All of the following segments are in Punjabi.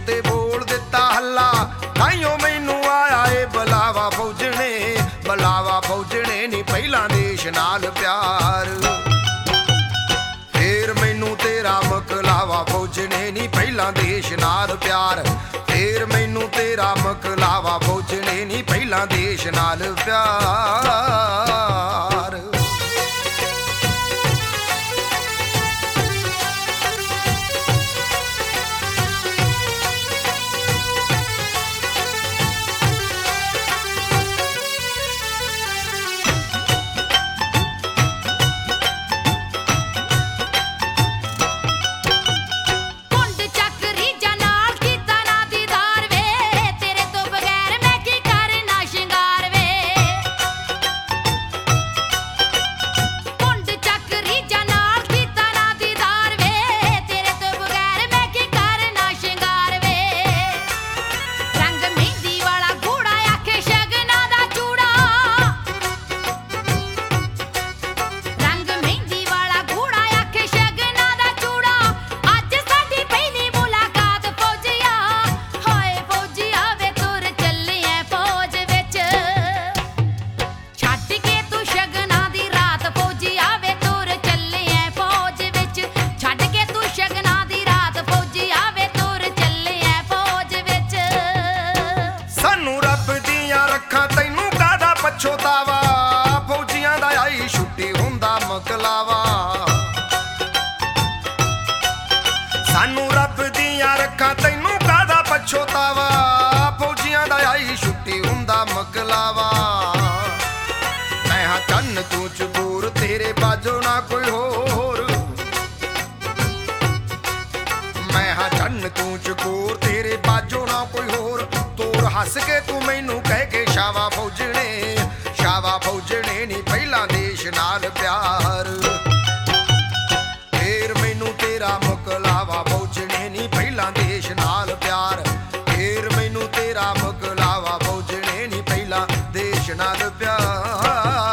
ਉੱਤੇ ਬੋਲ ਦਿੱਤਾ ਹੱਲਾ, ਤਾਈਓ ਮੈਨੂੰ ਆਇਆ ਏ ਬੁਲਾਵਾ ਫੌਜਣੇ, ਬੁਲਾਵਾ ਫੌਜਣੇ ਨੀ ਪਹਿਲਾਂ ਦੇਸ਼ ਨਾਲ ਪਿਆਰ। ਫੇਰ ਮੈਨੂੰ ਤੇਰਾ ਮਕਲਾਵਾ ਫੌਜਣੇ ਨੀ ਪਹਿਲਾਂ ਦੇਸ਼ ਨਾਲ ਪਿਆਰ, ਫੇਰ ਮੈਨੂੰ ਤੇਰਾ ਮਕਲਾਵਾ ਫੌਜਣੇ ਨੀ ਪਹਿਲਾਂ ਦੇਸ਼ ਨਾਲ ਪਿਆਰ। ਪਛੋਤਾਵਾ ਫੌਜੀਆਂ ਦਾ ਆਈ ਛੁੱਟੀ ਹੁੰਦਾ ਮਕਲਾਵਾ, ਸਾਨੂੰ ਰੱਬ ਦੀਆਂ ਰੱਖਾਂ ਤੈਨੂੰ ਕਾਹਦਾ ਪਛੋਤਾਵਾ, ਫੌਜੀਆਂ ਦਾ ਆਈ ਛੁੱਟੀ ਹੁੰਦਾ ਮਕਲਾਵਾ। ਮੈਂ ਹਾਂ ਚੰਨ ਤੂੰ ਚਬੂਰ ਤੇਰੇ ਬਾਝੋਂ ਨਾ ਕੋਈ ਹੋਰ, ਮੈਂ ਹਾਂ ਚੰਨ ਤੂੰ ਚਕੋਰ ਤੇਰੇ ਬਾਝੋਂ ਨਾ ਕੋਈ ਹੋਰ। ਤੋਰ ਹੱਸ ਕੇ ਤੂੰ ਮੈਨੂੰ ਕਹਿ ਕੇ ਸ਼ਾਵਾ ਫੌਜਣੇ, ਸ਼ਾਵਾ ਫੌਜਣੇ ਨੀ ਪਹਿਲਾਂ ਦੇਸ਼ ਨਾਲ ਪਿਆਰ। ਫੇਰ ਮੈਨੂੰ ਤੇਰਾ ਮਕਲਾਵਾ ਫੌਜਣੇ ਨੀ ਪਹਿਲਾਂ ਦੇਸ਼ ਨਾਲ ਪਿਆਰ, ਫੇਰ ਮੈਨੂੰ ਤੇਰਾ ਮਕਲਾਵਾ ਫੌਜਣੇ ਨੀ ਪਹਿਲਾਂ ਦੇਸ਼ ਨਾਲ ਪਿਆਰ।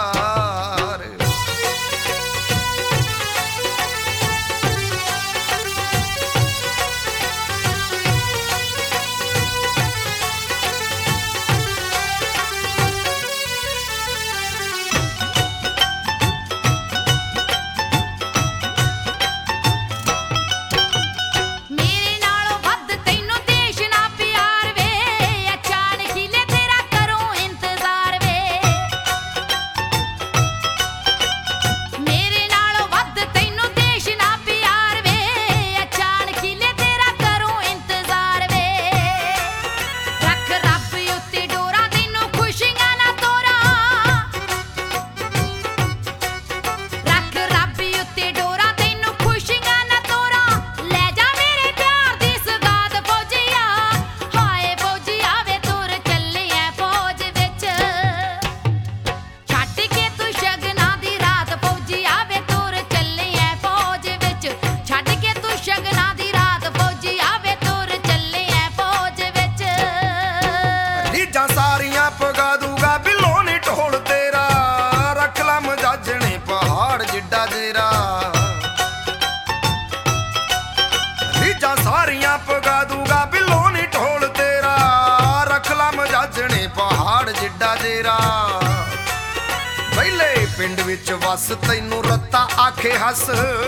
ਸਾਰੀਆਂ ਪਗਾ ਦੂਗਾ ਬਿੱਲੋ ਨੀ ਢੋਲ ਤੇਰਾ, ਰੱਖ ਲਾ ਮਜਾਜਣੇ ਪਹਾੜ ਜਿੱਡਾ ਜੇਰਾ। ਰੀਜਾਂ ਸਾਰੀਆਂ ਪਗਾ ਦੂਗਾ ਬਿੱਲੋ ਨੀ ਢੋਲ ਤੇਰਾ, ਰੱਖ ਲਾ ਮਜਾਜਣੇ ਪਹਾੜ ਜਿੱਡਾ ਜੇਰਾ। ਪਹਿਲੇ ਪਿੰਡ ਵਿੱਚ ਵਸ ਤੈਨੂੰ ਰੱਤਾ ਆਖੇ ਹੱਸ,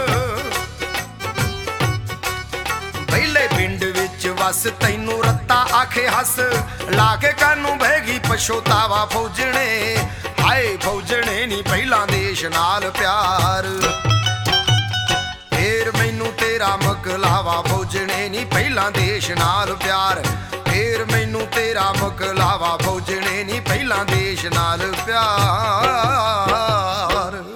ਪਹਿਲੇ ਪਿੰਡ ਵਿੱਚ ਵਸ ਤੈਨੂੰ ਰੱਤਾ ਆਖੇ ਹੱਸ, ਲਾ ਕੇ ਕਾਨੂੰ ਬਹਿਗੀ ਪਛੋਤਾਵਾ ਫੌਜਣੇ, ਹਾਏ ਫੌਜਣੇ ਨੀ ਪਹਿਲਾਂ ਦੇਸ਼ ਨਾਲ ਪਿਆਰ। ਫੇਰ ਮੈਨੂੰ ਤੇਰਾ ਮਕਲਾਵਾ ਫੌਜਣੇ ਨੀ ਪਹਿਲਾਂ ਦੇਸ਼ ਨਾਲ ਪਿਆਰ, ਫੇਰ ਮੈਨੂੰ ਤੇਰਾ ਮਕਲਾਵਾ ਫੌਜਣੇ ਨੀ ਪਹਿਲਾਂ ਦੇਸ਼ ਨਾਲ ਪਿਆਰ।